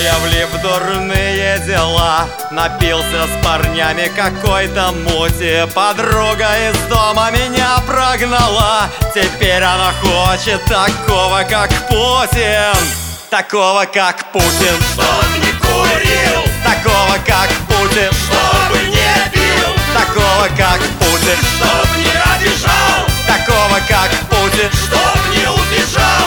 я влип в дурные дела, напился с парнями какой-то мути. Подруга из дома меня прогнала, теперь она хочет такого, как Путин. Такого, как Путин, чтоб не курил, такого, как Путин, чтобы не пил, такого, как Путин, чтоб не обижал, такого, как Путин, чтоб не убежал.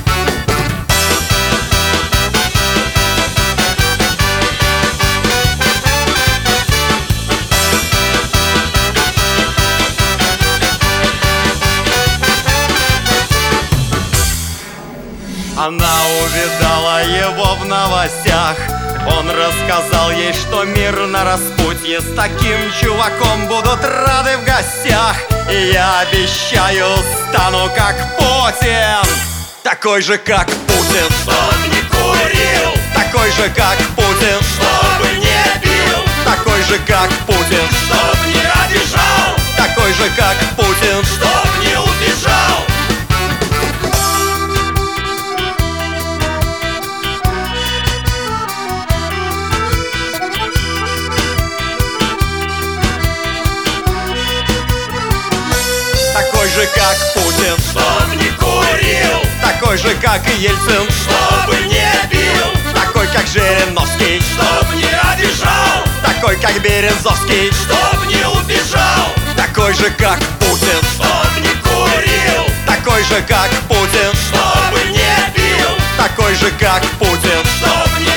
Она увидала его в новостях. Он рассказал ей, что мир на распутье. С таким чуваком будут рады в гостях. И я обещаю, стану как Путин. Такой же, как Путин, Чтоб не курил, такой же, как Путин, чтобы не пил, такой же, как Путин, чтоб не обижал, такой же, как Путин. чтоб не убежал. Такой же, как Путин, Чтоб не курил, такой же, как и Ельцин, чтобы не пил, такой, как Жириновский, чтоб не обижал, такой, как Березовский, чтоб не убежал, такой же, как Путин, чтоб не курил, такой же, как Путин, чтобы не пил, такой же, как Путин. чтоб не